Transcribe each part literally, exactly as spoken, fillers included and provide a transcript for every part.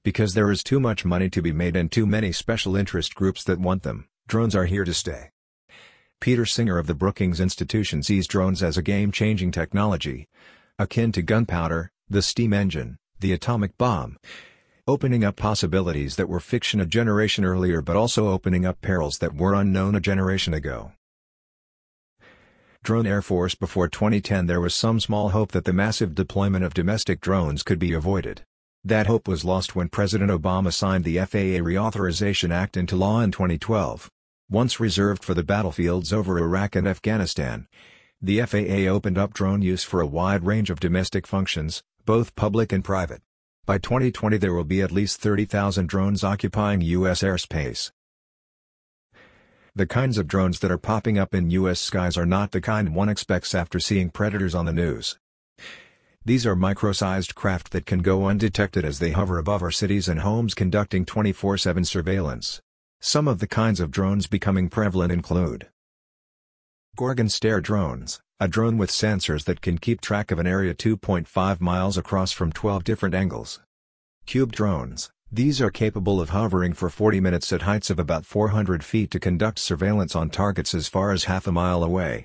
Because there is too much money to be made and too many special interest groups that want them, drones are here to stay. Peter Singer of the Brookings Institution sees drones as a game-changing technology, akin to gunpowder, the steam engine, the atomic bomb, opening up possibilities that were fiction a generation earlier but also opening up perils that were unknown a generation ago. Drone Air Force. Before twenty ten there was some small hope that the massive deployment of domestic drones could be avoided. That hope was lost when President Obama signed the F A A Reauthorization Act into law in twenty twelve. Once reserved for the battlefields over Iraq and Afghanistan, the F A A opened up drone use for a wide range of domestic functions, both public and private. By twenty twenty there will be at least thirty thousand drones occupying U S airspace. The kinds of drones that are popping up in U S skies are not the kind one expects after seeing predators on the news. These are micro-sized craft that can go undetected as they hover above our cities and homes conducting twenty-four seven surveillance. Some of the kinds of drones becoming prevalent include Gorgon Stare drones, a drone with sensors that can keep track of an area two point five miles across from twelve different angles. Cube drones, these are capable of hovering for forty minutes at heights of about four hundred feet to conduct surveillance on targets as far as half a mile away.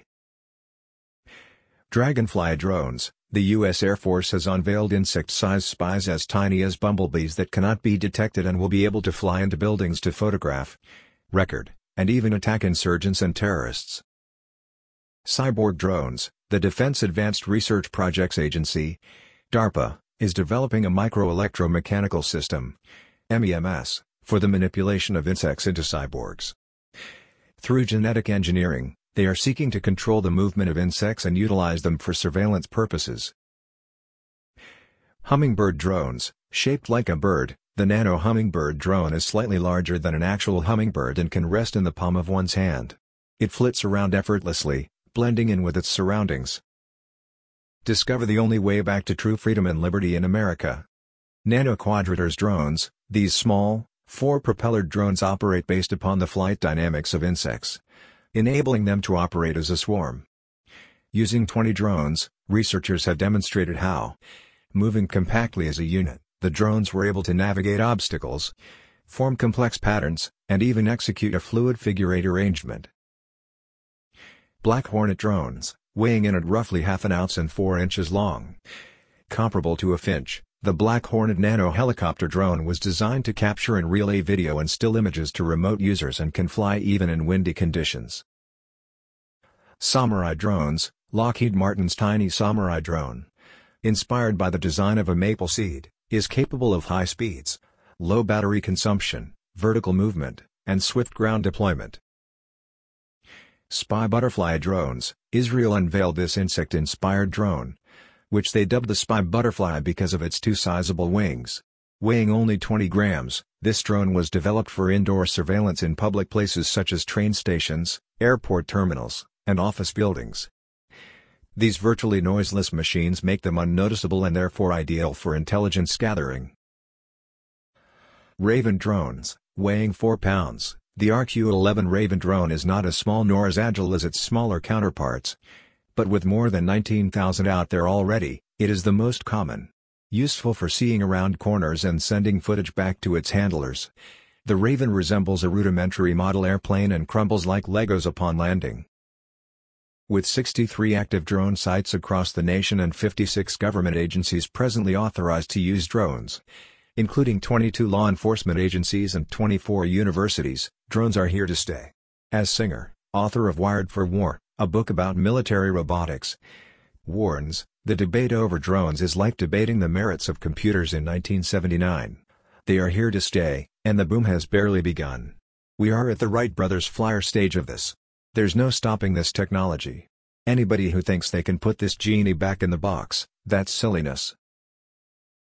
Dragonfly drones, the U S Air Force has unveiled insect-sized spies as tiny as bumblebees that cannot be detected and will be able to fly into buildings to photograph, record, and even attack insurgents and terrorists. Cyborg drones, the Defense Advanced Research Projects Agency, DARPA, is developing a micro-electromechanical system, M E M S, for the manipulation of insects into cyborgs. Through genetic engineering, they are seeking to control the movement of insects and utilize them for surveillance purposes. Hummingbird drones, shaped like a bird, the Nano Hummingbird drone is slightly larger than an actual hummingbird and can rest in the palm of one's hand. It flits around effortlessly, blending in with its surroundings. Discover the only way back to true freedom and liberty in America. Nano Quadrators drones, these small, four-propellered drones operate based upon the flight dynamics of insects, enabling them to operate as a swarm. Using twenty drones, researchers have demonstrated how, moving compactly as a unit, the drones were able to navigate obstacles, form complex patterns, and even execute a fluid figure eight arrangement. Black Hornet drones, weighing in at roughly half an ounce and four inches long. Comparable to a Finch, the Black Hornet Nano helicopter drone was designed to capture and relay video and still images to remote users and can fly even in windy conditions. Samurai drones, Lockheed Martin's tiny Samurai drone, inspired by the design of a maple seed, is capable of high speeds, low battery consumption, vertical movement, and swift ground deployment. Spy Butterfly drones, Israel unveiled this insect-inspired drone, which they dubbed the Spy Butterfly because of its two sizable wings. Weighing only twenty grams, this drone was developed for indoor surveillance in public places such as train stations, airport terminals, and office buildings. These virtually noiseless machines make them unnoticeable and therefore ideal for intelligence gathering. Raven drones, weighing four pounds. The R Q eleven Raven drone is not as small nor as agile as its smaller counterparts. But with more than nineteen thousand out there already, it is the most common. Useful for seeing around corners and sending footage back to its handlers. The Raven resembles a rudimentary model airplane and crumbles like Legos upon landing. With sixty-three active drone sites across the nation and fifty-six government agencies presently authorized to use drones, including twenty-two law enforcement agencies and twenty-four universities, drones are here to stay. As Singer, author of Wired for War, a book about military robotics, warns, the debate over drones is like debating the merits of computers in nineteen seventy-nine. They are here to stay, and the boom has barely begun. We are at the Wright brothers flyer stage of this. There's no stopping this technology. Anybody who thinks they can put this genie back in the box, that's silliness.